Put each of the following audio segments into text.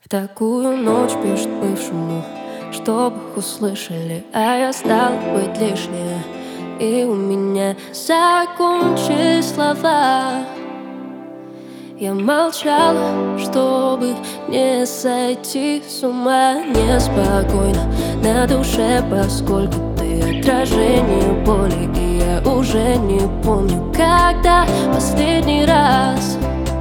В такую ночь пишет бывшему, чтоб их услышали, а я стал быть лишнее, и у меня закончились слова. Я молчала, чтобы не сойти с ума. Неспокойно на душе, поскольку ты отражение боли, и я уже не помню, когда последний раз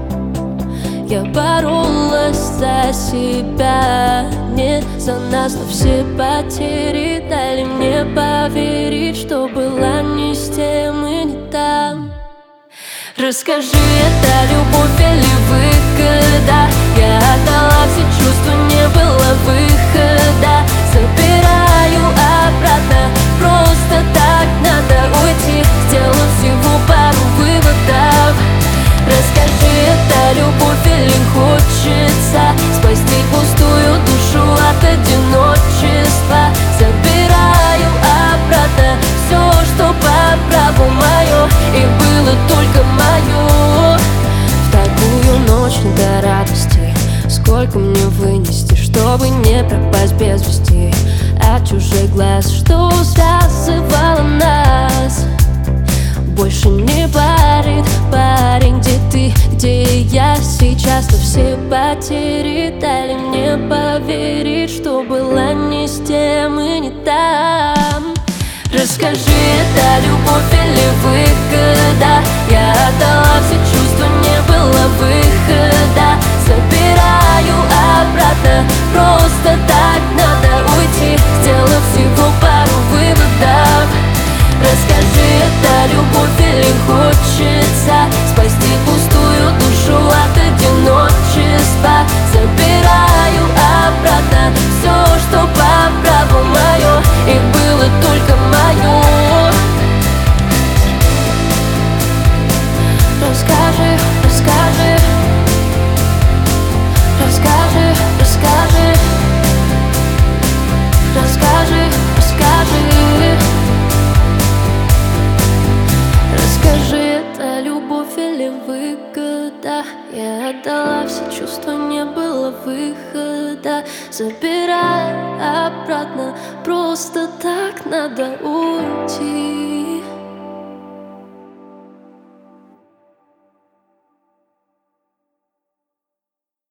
я боролась за себя, не за нас, но все потери дали мне поверить, что была не с тем и не там. Расскажи, это любовь или выгода? Я отдала все чувства, не было выхода. Забираю обратно, просто так надо уйти, сделав всего пару выводов. Расскажи, это любовь или хочется спасти пустую душу от одиночества? Забираю обратно все, что по праву мое, и было только мое. В такую ночь не до радости, сколько мне вынести, чтобы не пропасть без вести от чужих глаз, что связывало нас. Больше не парит парень, где ты, где я сейчас, но все потери дали мне поверить, что была не с тем и не там. Расскажи, это любовь или выгода? Я отдала все чувства, не было выхода. Забираю обратно, просто так надо уйти, сделав всего пару выводов. Расскажи, это любовь или хочется спасти пустую душу от одиночества? Забираю обратно все, что по праву мое, и было только мое. Расскажи, расскажи, расскажи, расскажи, расскажи, расскажи. Расскажи, это любовь или выгода? Я отдала все чувства, не было выхода. Забирай обратно, просто так надо уйти.